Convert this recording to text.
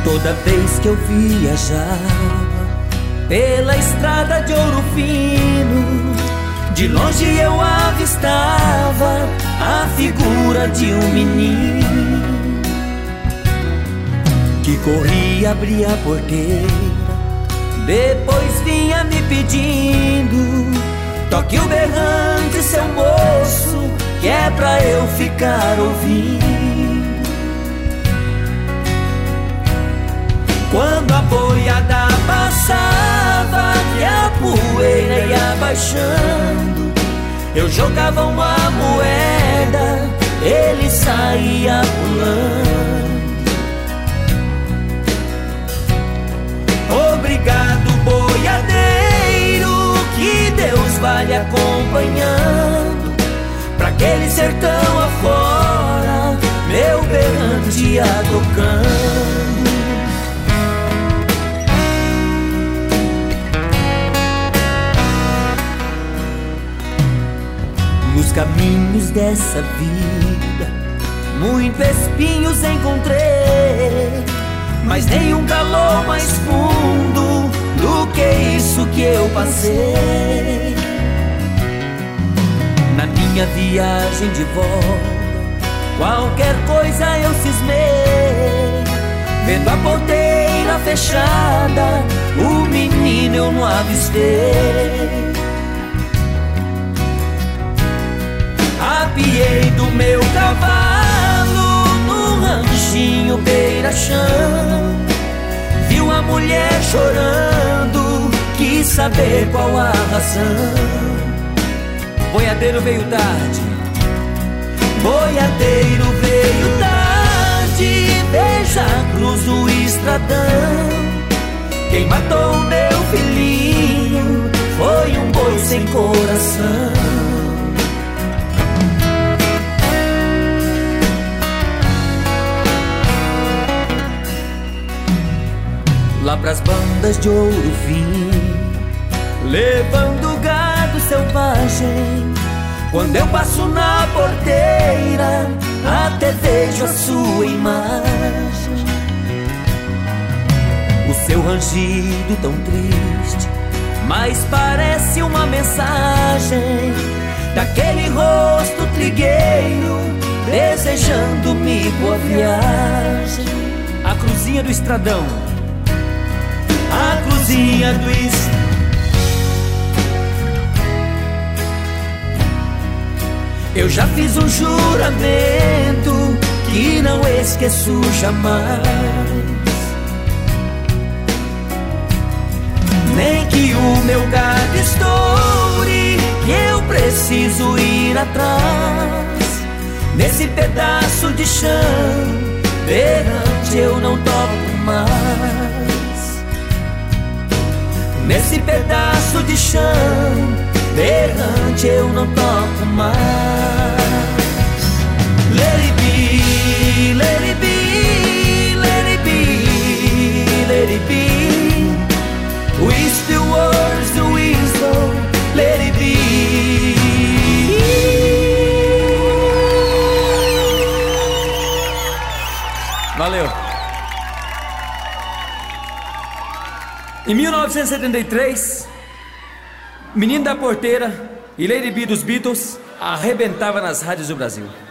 Toda vez que eu viajava pela estrada de ouro fino, de longe eu avistava a figura de um menino que corria abrir a porteira, depois vinha me pedindo: toque o berrante, seu moço, que é pra eu ficar ouvindo. Quando a boiada passava e a poeira ia baixando, eu jogava uma moeda, ele saía pulando. Obrigado, boiadeiro, que Deus vai lhe acompanhando, pra aquele sertão afora, meu berrante ia tocando. Nos caminhos dessa vida, muitos espinhos encontrei, mas nenhum calor mais fundo do que isso que eu passei. Na minha viagem de volta, qualquer coisa eu cismei, vendo a porteira fechada, o menino eu não avistei. Apiei do meu cavalo no ranchinho beira-chão, vi uma mulher chorando, quis saber qual a razão. Boiadeiro veio tarde, boiadeiro veio tarde, beija a cruz do estradão. Quem matou o meu filhinho foi um boi sem coração. Lá pras bandas de ouro fino, levando gado selvagem, quando eu passo na porteira, até vejo a sua imagem. O seu rangido tão triste, mas parece uma mensagem daquele rosto trigueiro, desejando-me boa viagem. A cruzinha do estradão, a cruzinha do estradão. Eu já fiz um juramento que não esqueço jamais, nem que o meu gado estoure, que eu preciso ir atrás. Nesse pedaço de chão, berrante eu não toco mais. Nesse pedaço de chão, berrante eu não toco mais. Let it be, let it be, let it be, let it be. With the words, the wisdom, let it be. Valeu. Em 1973, Menino da Porteira e Lady B dos Beatles arrebentava nas rádios do Brasil.